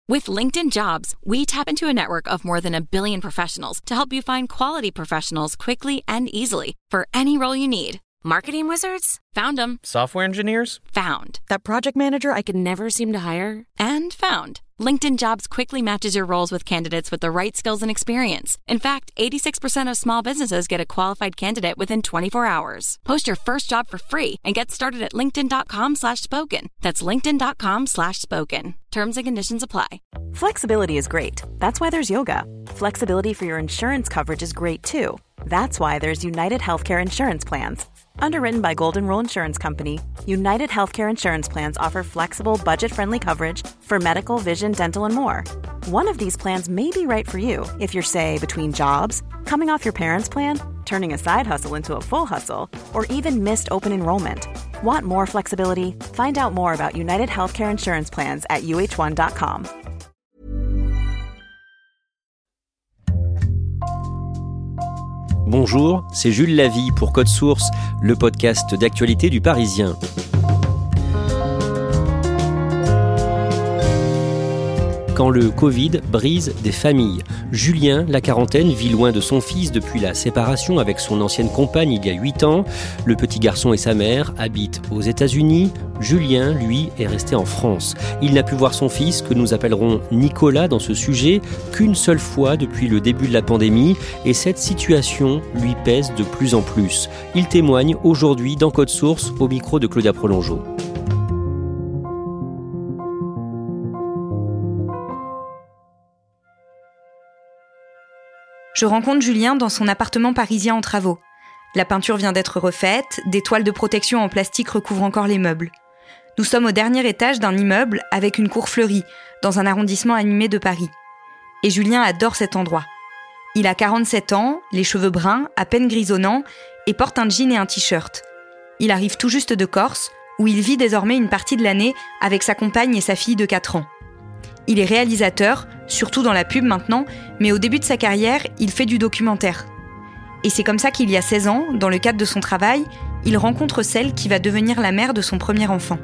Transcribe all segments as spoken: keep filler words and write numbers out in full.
With LinkedIn Jobs, we tap into a network of more than a billion professionals to help you find quality professionals quickly and easily for any role you need. Marketing wizards? Found them. Software engineers? Found. That project manager I could never seem to hire? And found. LinkedIn Jobs quickly matches your roles with candidates with the right skills and experience. In fact, eighty-six percent of small businesses get a qualified candidate within twenty-four hours. Post your first job for free and get started at linkedin.com slash spoken. That's linkedin.com slash spoken. Terms and conditions apply. Flexibility is great. That's why there's yoga. Flexibility for your insurance coverage is great too. That's why there's United Healthcare Insurance Plans. Underwritten by Golden Rule Insurance Company, United Healthcare Insurance Plans offer flexible, budget-friendly coverage for medical, vision, dental, and more. One of these plans may be right for you if you're, say, between jobs, coming off your parents' plan, turning a side hustle into a full hustle, or even missed open enrollment. Want more flexibility? Find out more about United Healthcare Insurance Plans at U H one dot com. Bonjour, c'est Jules Lavie pour Code Source, le podcast d'actualité du Parisien. Quand le Covid brise des familles. Julien, la quarantaine, vit loin de son fils depuis la séparation avec son ancienne compagne il y a huit ans. Le petit garçon et sa mère habitent aux États-Unis. Julien, lui, est resté en France. Il n'a pu voir son fils, que nous appellerons Nicolas dans ce sujet, qu'une seule fois depuis le début de la pandémie, et cette situation lui pèse de plus en plus. Il témoigne aujourd'hui dans Code Source au micro de Claudia Prolongeau. Je rencontre Julien dans son appartement parisien en travaux. La peinture vient d'être refaite, des toiles de protection en plastique recouvrent encore les meubles. Nous sommes au dernier étage d'un immeuble avec une cour fleurie, dans un arrondissement animé de Paris. Et Julien adore cet endroit. Il a quarante-sept ans, les cheveux bruns, à peine grisonnants, et porte un jean et un t-shirt. Il arrive tout juste de Corse, où il vit désormais une partie de l'année avec sa compagne et sa fille de quatre ans. Il est réalisateur, surtout dans la pub maintenant, mais au début de sa carrière, il fait du documentaire. Et c'est comme ça qu'il y a seize ans, dans le cadre de son travail, il rencontre celle qui va devenir la mère de son premier enfant.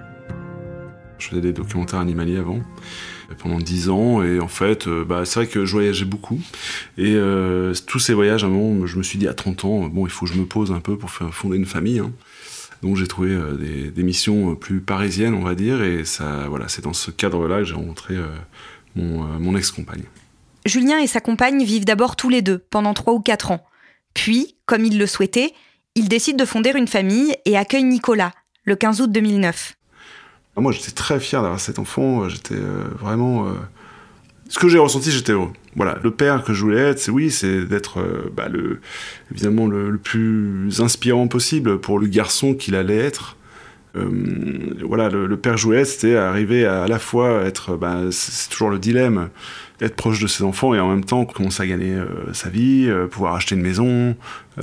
Je faisais des documentaires animaliers avant, pendant dix ans, et en fait, euh, bah, c'est vrai que je voyageais beaucoup. Et euh, tous ces voyages, à un moment, je me suis dit à trente ans, bon, il faut que je me pose un peu pour faire fonder une famille. Hein. Donc j'ai trouvé euh, des, des missions plus parisiennes, on va dire, et ça, voilà, c'est dans ce cadre-là que j'ai rencontré euh, mon, euh, mon ex-compagne. Julien et sa compagne vivent d'abord tous les deux, pendant trois ou quatre ans. Puis, comme ils le souhaitaient, ils décident de fonder une famille et accueillent Nicolas, le quinze août deux mille neuf. Moi, j'étais très fier d'avoir cet enfant, j'étais euh, vraiment... Euh... Ce que j'ai ressenti, j'étais heureux. Voilà, le père que je voulais être, c'est oui, c'est d'être euh, bah, le, évidemment le, le plus inspirant possible pour le garçon qu'il allait être. Euh, voilà, le, le père que je voulais être, c'était arriver à, à la fois être, bah, c'est, c'est toujours le dilemme, être proche de ses enfants et en même temps commencer à gagner euh, sa vie, euh, pouvoir acheter une maison,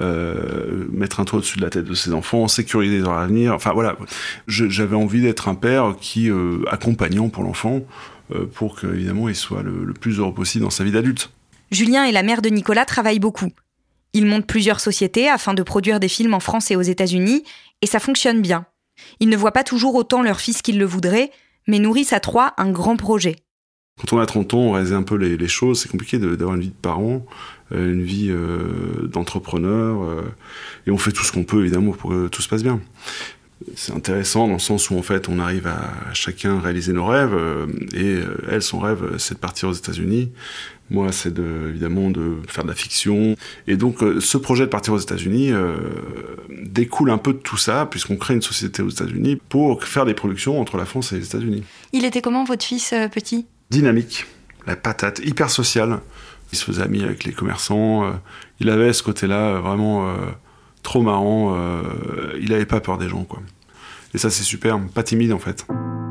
euh, mettre un toit au-dessus de la tête de ses enfants, sécuriser leur avenir. Enfin voilà, je, j'avais envie d'être un père qui euh, accompagnant pour l'enfant. Pour qu'évidemment il soit le, le plus heureux possible dans sa vie d'adulte. Julien et la mère de Nicolas travaillent beaucoup. Ils montent plusieurs sociétés afin de produire des films en France et aux États-Unis, et ça fonctionne bien. Ils ne voient pas toujours autant leur fils qu'ils le voudraient, mais nourrissent à trois un grand projet. Quand on a trente ans, on réalise un peu les, les choses, c'est compliqué de, d'avoir une vie de parent, euh, une vie euh, d'entrepreneur, euh, et on fait tout ce qu'on peut évidemment pour que tout se passe bien. C'est intéressant dans le sens où en fait on arrive à chacun réaliser nos rêves euh, et euh, elle, son rêve, c'est de partir aux États-Unis. Moi, c'est de, évidemment de faire de la fiction. Et donc euh, ce projet de partir aux États-Unis euh, découle un peu de tout ça puisqu'on crée une société aux États-Unis pour faire des productions entre la France et les États-Unis. Il était comment votre fils euh, petit ? Dynamique, la patate, hyper social. Il se faisait ami avec les commerçants. Euh, il avait ce côté-là vraiment... Euh, trop marrant, euh, il avait pas peur des gens, quoi. Et ça, c'est super, pas timide, en fait.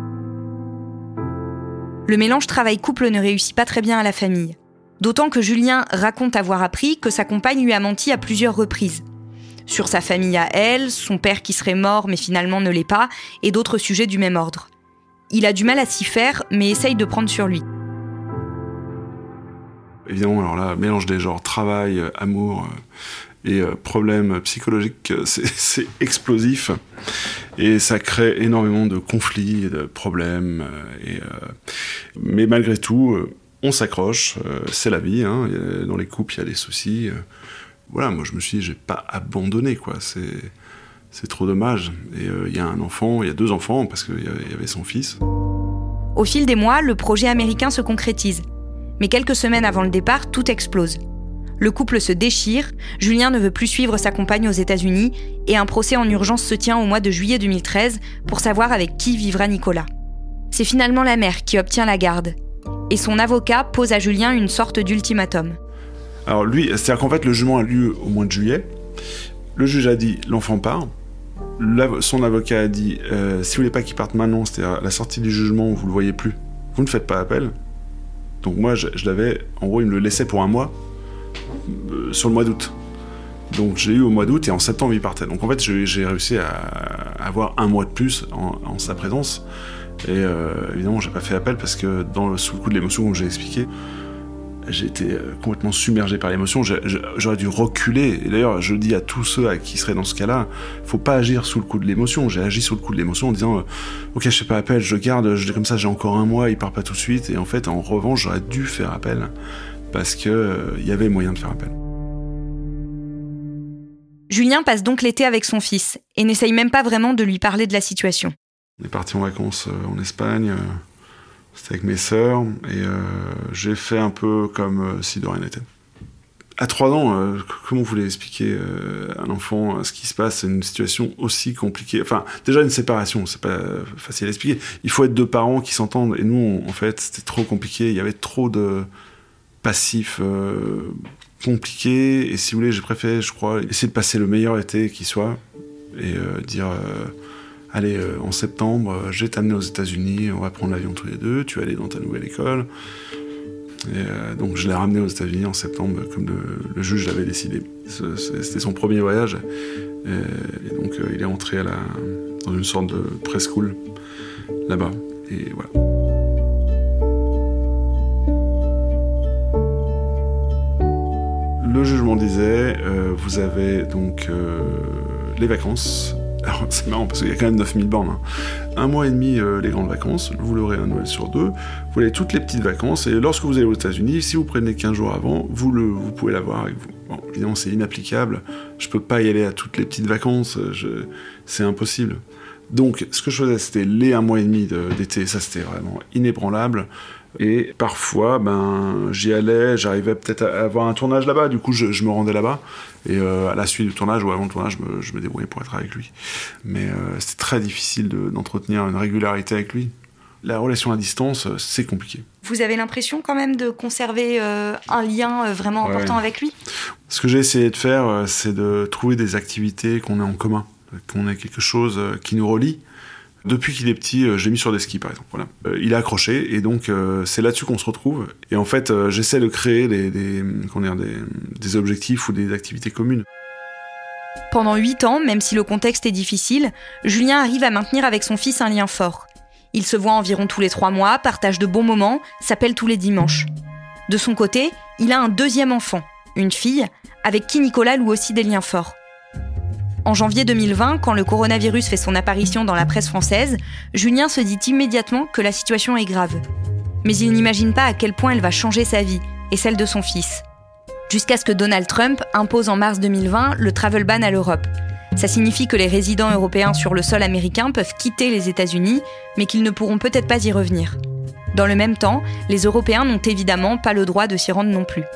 Le mélange travail-couple ne réussit pas très bien à la famille. D'autant que Julien raconte avoir appris que sa compagne lui a menti à plusieurs reprises. Sur sa famille à elle, son père qui serait mort mais finalement ne l'est pas, et d'autres sujets du même ordre. Il a du mal à s'y faire, mais essaye de prendre sur lui. Évidemment, alors là, mélange des genres, travail, amour... Euh, Et euh, problème psychologique, c'est, c'est explosif. Et ça crée énormément de conflits, de problèmes. Et, euh, mais malgré tout, euh, on s'accroche. Euh, c'est la vie. Hein. Dans les couples, il y a des soucis. Euh, voilà, moi je me suis dit, j'ai pas abandonné, quoi. C'est, c'est trop dommage. Et il euh, y a un enfant, il y a deux enfants, parce qu'il y avait son fils. Au fil des mois, le projet américain se concrétise. Mais quelques semaines avant le départ, tout explose. Le couple se déchire, Julien ne veut plus suivre sa compagne aux États-Unis et un procès en urgence se tient au mois de juillet deux mille treize pour savoir avec qui vivra Nicolas. C'est finalement la mère qui obtient la garde. Et son avocat pose à Julien une sorte d'ultimatum. Alors lui, c'est-à-dire qu'en fait le jugement a lieu au mois de juillet. Le juge a dit l'enfant part. L'av- son avocat a dit euh, si vous voulez pas qu'il parte maintenant, c'est-à-dire à la sortie du jugement, vous le voyez plus, vous ne faites pas appel. Donc moi je, je l'avais, en gros il me le laissait pour un mois. Euh, sur le mois d'août. Donc j'ai eu au mois d'août et en septembre il partait. Donc en fait j'ai, j'ai réussi à, à avoir un mois de plus en, en sa présence. Et euh, évidemment j'ai pas fait appel parce que dans le, sous le coup de l'émotion, comme j'ai expliqué, j'ai été complètement submergé par l'émotion. J'ai, j'aurais dû reculer. Et d'ailleurs je dis à tous ceux à qui seraient dans ce cas-là, faut pas agir sous le coup de l'émotion. J'ai agi sous le coup de l'émotion en disant euh, ok je fais pas appel, je garde, je dis comme ça j'ai encore un mois, il part pas tout de suite. Et en fait en revanche j'aurais dû faire appel. Parce qu'il euh, y avait moyen de faire appel. Julien passe donc l'été avec son fils et n'essaye même pas vraiment de lui parler de la situation. On est parti en vacances euh, en Espagne, euh, c'était avec mes sœurs, et euh, j'ai fait un peu comme euh, si de rien n'était. À trois ans, euh, comment vous voulez expliquer euh, à un enfant euh, ce qui se passe, c'est une situation aussi compliquée. Enfin, déjà une séparation, c'est pas facile à expliquer. Il faut être deux parents qui s'entendent, et nous, on, en fait, c'était trop compliqué, il y avait trop de passif euh, compliqué, et si vous voulez j'ai préféré je crois essayer de passer le meilleur été qui soit et euh, dire euh, allez euh, en septembre euh, je vais t'amener aux États-Unis, on va prendre l'avion tous les deux, tu vas aller dans ta nouvelle école. Et euh, donc je l'ai ramené aux États-Unis en septembre comme le, le juge l'avait décidé. C'était son premier voyage et, et donc euh, il est entré à la, dans une sorte de preschool là-bas et voilà. Le jugement disait, euh, vous avez donc euh, les vacances. Alors c'est marrant parce qu'il y a quand même neuf mille bornes. Hein. Un mois et demi euh, les grandes vacances, vous l'aurez un Noël sur deux. Vous avez toutes les petites vacances et lorsque vous allez aux États-Unis, si vous prenez quinze jours avant, vous, le, vous pouvez l'avoir avec vous. Bon, évidemment c'est inapplicable, je peux pas y aller à toutes les petites vacances, je, c'est impossible. Donc ce que je faisais c'était les un mois et demi de, d'été, ça c'était vraiment inébranlable. Et parfois, ben, j'y allais, j'arrivais peut-être à avoir un tournage là-bas, du coup je, je me rendais là-bas, et euh, à la suite du tournage ou avant le tournage, je me, je me débrouillais pour être avec lui. Mais euh, c'était très difficile de, d'entretenir une régularité avec lui. La relation à distance, c'est compliqué. Vous avez l'impression quand même de conserver euh, un lien euh, vraiment important ouais. avec lui ? Ce que j'ai essayé de faire, c'est de trouver des activités qu'on a en commun, qu'on ait quelque chose qui nous relie. Depuis qu'il est petit, euh, je l'ai mis sur des skis, par exemple. Voilà. Euh, il est accroché, et donc euh, c'est là-dessus qu'on se retrouve. Et en fait, euh, j'essaie de créer des, des, comment dire, des, des objectifs ou des activités communes. Pendant huit ans, même si le contexte est difficile, Julien arrive à maintenir avec son fils un lien fort. Ils se voient environ tous les trois mois, partagent de bons moments, s'appellent tous les dimanches. De son côté, il a un deuxième enfant, une fille, avec qui Nicolas loue aussi des liens forts. En janvier deux mille vingt, quand le coronavirus fait son apparition dans la presse française, Julien se dit immédiatement que la situation est grave. Mais il n'imagine pas à quel point elle va changer sa vie et celle de son fils. Jusqu'à ce que Donald Trump impose en mars deux mille vingt le travel ban à l'Europe. Ça signifie que les résidents européens sur le sol américain peuvent quitter les États-Unis, mais qu'ils ne pourront peut-être pas y revenir. Dans le même temps, les Européens n'ont évidemment pas le droit de s'y rendre non plus.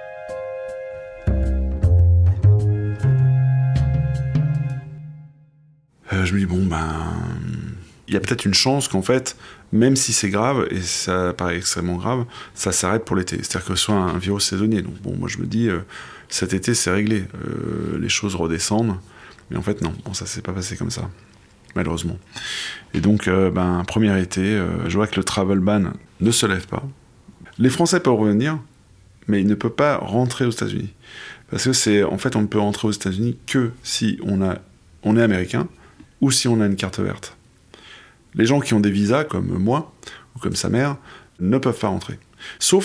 Euh, je me dis, bon, ben, il y a peut-être une chance qu'en fait, même si c'est grave, et ça paraît extrêmement grave, ça s'arrête pour l'été. C'est-à-dire que ce soit un virus saisonnier. Donc, bon, moi, je me dis, euh, cet été, c'est réglé. Euh, les choses redescendent. Mais en fait, non. Bon, ça s'est pas passé comme ça, malheureusement. Et donc, euh, ben, premier été, euh, je vois que le travel ban ne se lève pas. Les Français peuvent revenir, mais ils ne peuvent pas rentrer aux États-Unis. Parce que c'est, en fait, on ne peut rentrer aux États-Unis que si on a, on est américain, ou si on a une carte verte. Les gens qui ont des visas, comme moi, ou comme sa mère, ne peuvent pas rentrer. Sauf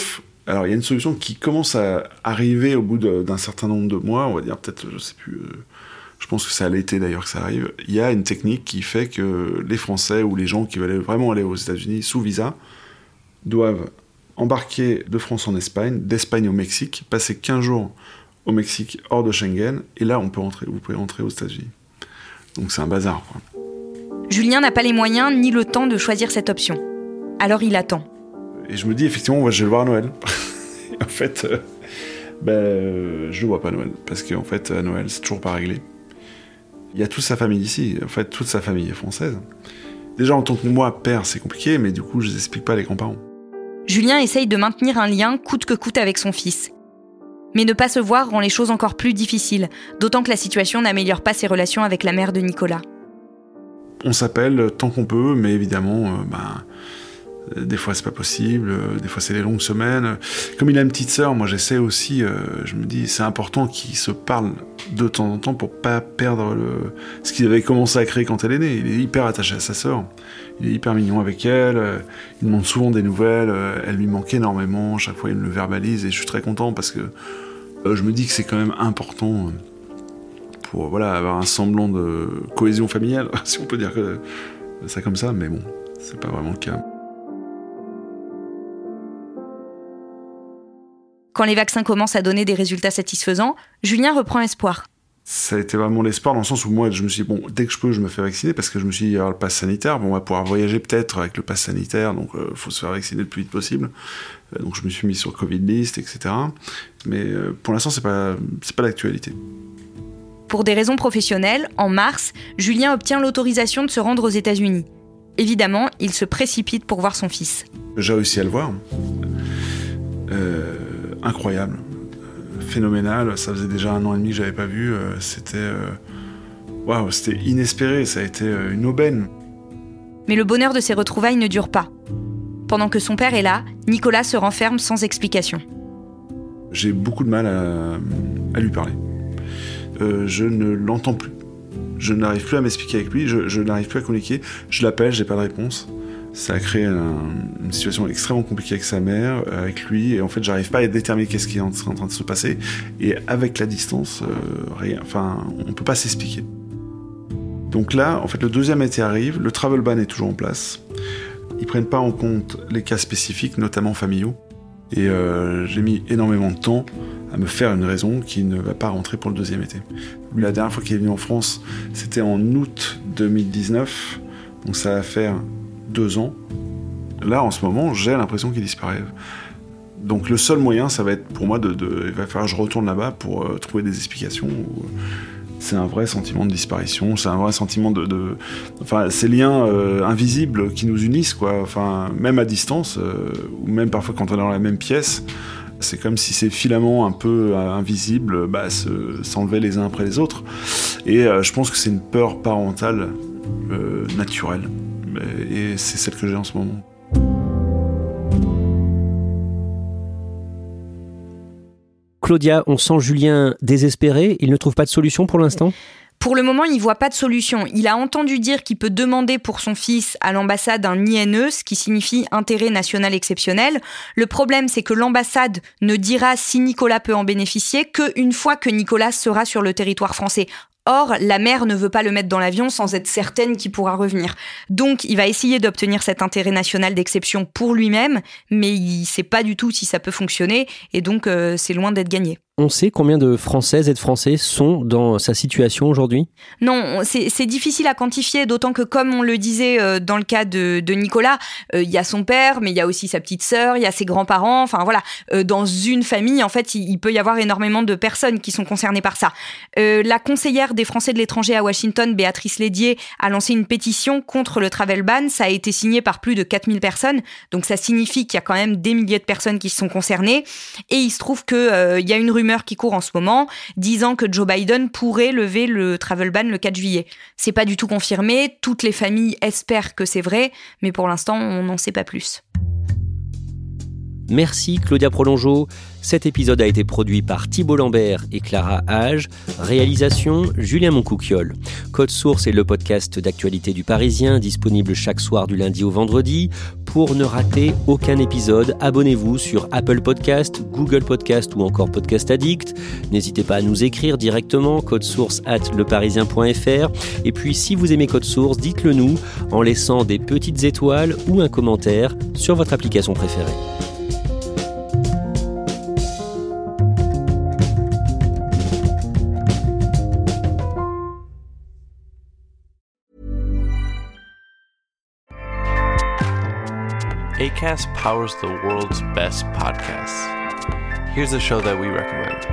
Alors, il y a une solution qui commence à arriver au bout de, d'un certain nombre de mois, on va dire peut-être, je sais plus, euh, je pense que c'est à l'été d'ailleurs que ça arrive. Il y a une technique qui fait que les Français ou les gens qui veulent vraiment aller aux États-Unis sous visa doivent embarquer de France en Espagne, d'Espagne au Mexique, passer quinze jours au Mexique hors de Schengen, et là, on peut rentrer, vous pouvez rentrer aux États-Unis. Donc c'est un bazar, quoi. Julien n'a pas les moyens ni le temps de choisir cette option. Alors il attend. Et je me dis, effectivement, moi, je vais le voir à Noël. en fait, euh, ben, euh, je le vois pas à Noël. Parce qu'en fait, à Noël, c'est toujours pas réglé. Il y a toute sa famille ici. En fait, toute sa famille est française. Déjà, en tant que moi, père, c'est compliqué, mais du coup, je les explique pas à les grands-parents. Julien essaye de maintenir un lien coûte que coûte avec son fils. Mais ne pas se voir rend les choses encore plus difficiles, d'autant que la situation n'améliore pas ses relations avec la mère de Nicolas. On s'appelle tant qu'on peut, mais évidemment, euh, ben... Des fois, c'est pas possible. Des fois, c'est des longues semaines. Comme il a une petite sœur, moi, j'essaie aussi. Euh, je me dis, c'est important qu'ils se parlent de temps en temps pour pas perdre le... ce qu'il avait commencé à créer quand elle est née. Il est hyper attaché à sa sœur. Il est hyper mignon avec elle. Il demande souvent des nouvelles. Elle lui manque énormément. Chaque fois, il me le verbalise et je suis très content parce que euh, je me dis que c'est quand même important pour voilà avoir un semblant de cohésion familiale, si on peut dire que ça comme ça. Mais bon, c'est pas vraiment le cas. Quand les vaccins commencent à donner des résultats satisfaisants, Julien reprend espoir. Ça a été vraiment l'espoir dans le sens où moi, je me suis dit, bon, dès que je peux, je me fais vacciner parce que je me suis dit, il y aura le pass sanitaire. Bon, on va pouvoir voyager peut-être avec le pass sanitaire, donc il euh, faut se faire vacciner le plus vite possible. Euh, donc je me suis mis sur Covid list, et cetera. Mais euh, pour l'instant, c'est pas, c'est pas l'actualité. Pour des raisons professionnelles, en mars, Julien obtient l'autorisation de se rendre aux États-Unis. Évidemment, il se précipite pour voir son fils. J'ai réussi à le voir. Euh... Incroyable, euh, phénoménal. Ça faisait déjà un an et demi que j'avais pas vu. Euh, c'était, euh, waouh, c'était inespéré. Ça a été euh, une aubaine. Mais le bonheur de ces retrouvailles ne dure pas. Pendant que son père est là, Nicolas se renferme sans explication. J'ai beaucoup de mal à, à lui parler. Euh, je ne l'entends plus. Je n'arrive plus à m'expliquer avec lui. Je, je n'arrive plus à communiquer. Je l'appelle, j'ai pas de réponse. Ça a créé un, une situation extrêmement compliquée avec sa mère, avec lui, et en fait, j'arrive pas à déterminer qu'est-ce qui est en train de se passer. Et avec la distance, euh, rien, enfin, on peut pas s'expliquer. Donc là, en fait, le deuxième été arrive, le travel ban est toujours en place. Ils prennent pas en compte les cas spécifiques, notamment familiaux. Et euh, j'ai mis énormément de temps à me faire une raison qui ne va pas rentrer pour le deuxième été. La dernière fois qu'il est venu en France, c'était en août deux mille dix-neuf, donc ça va faire deux ans. Là, en ce moment, j'ai l'impression qu'il disparaît. Donc le seul moyen, ça va être pour moi de... de il va falloir que je retourne là-bas pour euh, trouver des explications. C'est un vrai sentiment de disparition, c'est un vrai sentiment de... de enfin, ces liens euh, invisibles qui nous unissent, quoi. Enfin, même à distance, euh, ou même parfois quand on est dans la même pièce, c'est comme si ces filaments un peu euh, invisibles bah, se, s'enlevaient les uns après les autres. Et euh, je pense que c'est une peur parentale euh, naturelle. Et c'est celle que j'ai en ce moment. Claudia, on sent Julien désespéré. Il ne trouve pas de solution pour l'instant ? Pour le moment, il ne voit pas de solution. Il a entendu dire qu'il peut demander pour son fils à l'ambassade un I N E, ce qui signifie intérêt national exceptionnel. Le problème, c'est que l'ambassade ne dira si Nicolas peut en bénéficier qu'une fois que Nicolas sera sur le territoire français. Or, la mère ne veut pas le mettre dans l'avion sans être certaine qu'il pourra revenir. Donc, il va essayer d'obtenir cet intérêt national d'exception pour lui-même, mais il ne sait pas du tout si ça peut fonctionner, et donc euh, c'est loin d'être gagné. On sait combien de Françaises et de Français sont dans sa situation aujourd'hui ? Non, c'est, c'est difficile à quantifier, d'autant que comme on le disait euh, dans le cas de, de Nicolas, il euh, y a son père, mais il y a aussi sa petite sœur, il y a ses grands-parents, enfin voilà, euh, dans une famille, en fait, il, il peut y avoir énormément de personnes qui sont concernées par ça. Euh, la conseillère des Français de l'étranger à Washington, Béatrice Lédier, a lancé une pétition contre le travel ban. Ça a été signé par plus de quatre mille personnes, donc ça signifie qu'il y a quand même des milliers de personnes qui sont concernées. Et il se trouve qu'il euh, y a une rumeur qui court en ce moment, disant que Joe Biden pourrait lever le travel ban le quatre juillet. C'est pas du tout confirmé, toutes les familles espèrent que c'est vrai, mais pour l'instant, on n'en sait pas plus. Merci Claudia Prolongeau. Cet épisode a été produit par Thibault Lambert et Clara Hage. Réalisation, Julien Moncouquiol. Code Source est le podcast d'actualité du Parisien, disponible chaque soir du lundi au vendredi. Pour ne rater aucun épisode, abonnez-vous sur Apple Podcast, Google Podcast ou encore Podcast Addict. N'hésitez pas à nous écrire directement, codesource arobase leparisien point fr. Et puis, si vous aimez Code Source, dites-le nous en laissant des petites étoiles ou un commentaire sur votre application préférée. Acast powers the world's best podcasts. Here's a show that we recommend.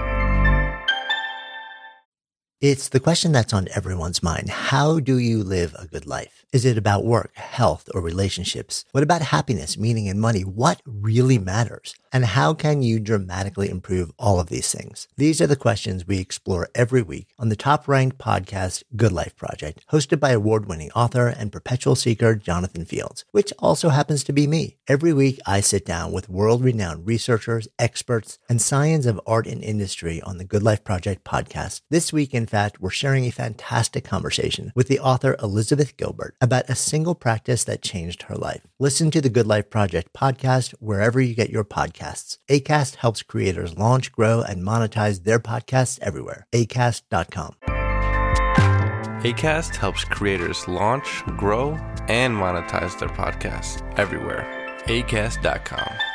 It's the question that's on everyone's mind. How do you live a good life? Is it about work, health, or relationships? What about happiness, meaning, and money? What really matters? And how can you dramatically improve all of these things? These are the questions we explore every week on the top-ranked podcast, Good Life Project, hosted by award-winning author and perpetual seeker Jonathan Fields, which also happens to be me. Every week, I sit down with world-renowned researchers, experts, and science of art and industry on the Good Life Project podcast. This week, in fact, we're sharing a fantastic conversation with the author Elizabeth Gilbert about a single practice that changed her life. Listen to the Good Life Project podcast wherever you get your podcasts. Acast helps creators launch, grow, and monetize their podcasts everywhere. acast dot com. Acast helps creators launch, grow, and monetize their podcasts everywhere. acast dot com.